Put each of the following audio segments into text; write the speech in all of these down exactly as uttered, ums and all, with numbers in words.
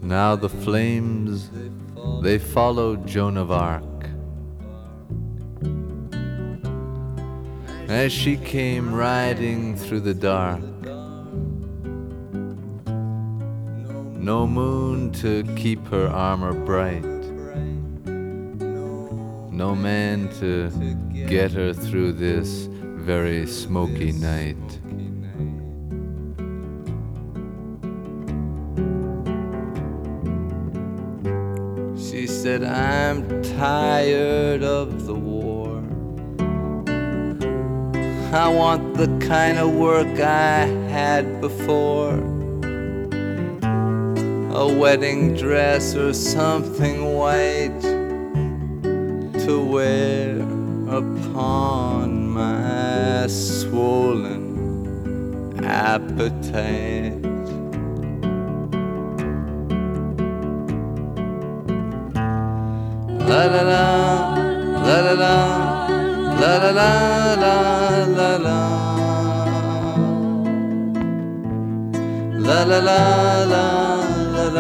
Now the flames, they followed Joan of Arc as she came riding through the dark. No moon to keep her armor bright, no man to get her through this very smoky night. She said, I'm tired of the war. I want the kind of work I had before. A wedding dress or something white to wear upon my swollen appetite. La la la, la la la, la la la, la la la, la la la, la la la,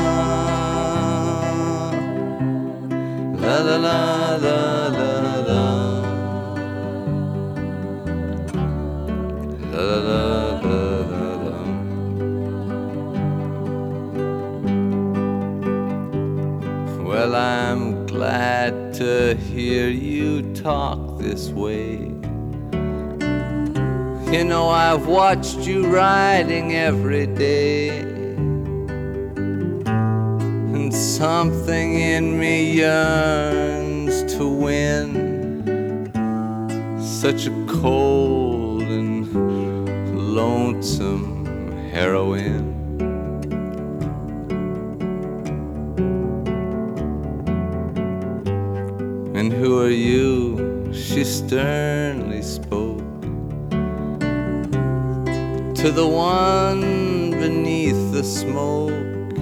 la la la, la la la, la la la. Well, I'm glad to hear you talk this way. You know, I've watched you riding every day, and something in me yearns to win such a cold and lonesome heroine. And who are you? She sternly spoke to the one beneath the smoke.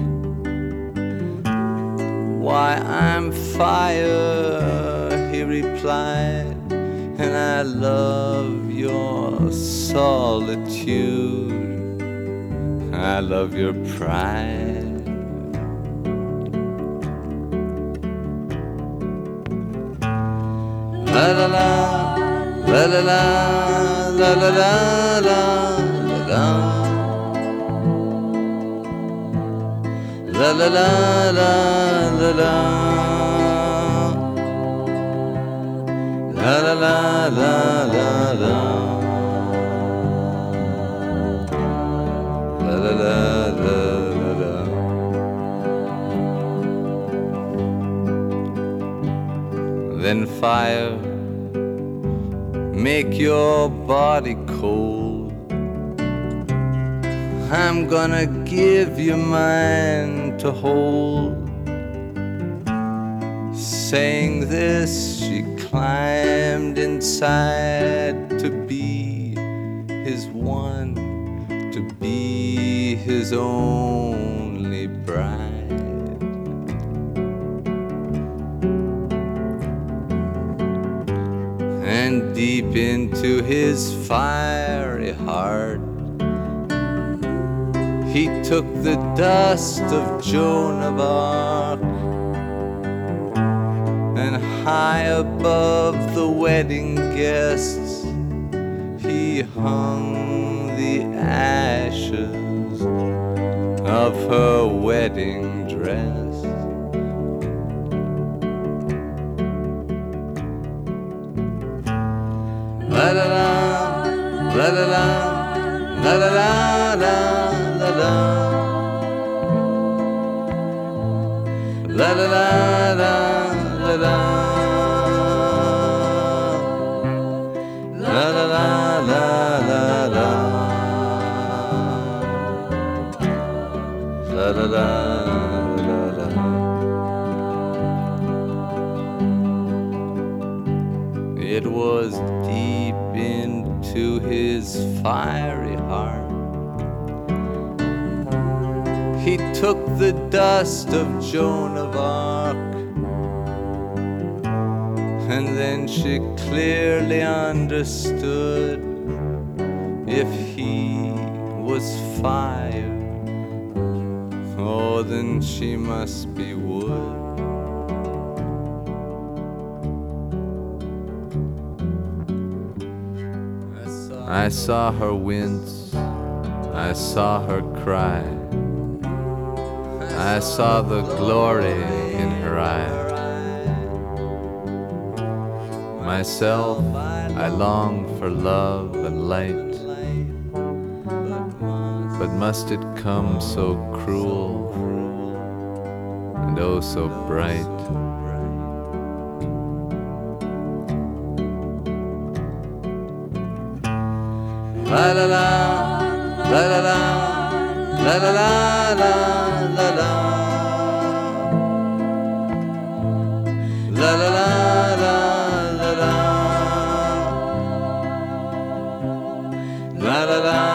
Why, I'm fire, he replied, and I love your solitude. I love your pride. La la la, la la la, la la la, la la la, la la la, la la la, la la la, la la la, la la la, la la. Then fire, make your body cold. I'm gonna give you mine to hold. Saying this, she climbed inside to be his one, to be his only bride. And deep into his fiery heart, he took the dust of Joan of Arc, and high above the wedding guests, he hung the ashes of her wedding dress. La la la, la la la, la la la, la la la, la la la, la la la, la la la, la la la, la la la. It was deep into his fiery heart. He took the dust of Joan of Arc, and then she clearly understood if he was fire or Oh, then she must be wood. I saw her wince, I saw her cry, I saw the glory in her eye. Myself, I long for love and light, but must it come so cruel and oh so bright? La la la, la la la, la la la, la la la, la la la, la la la, la la la.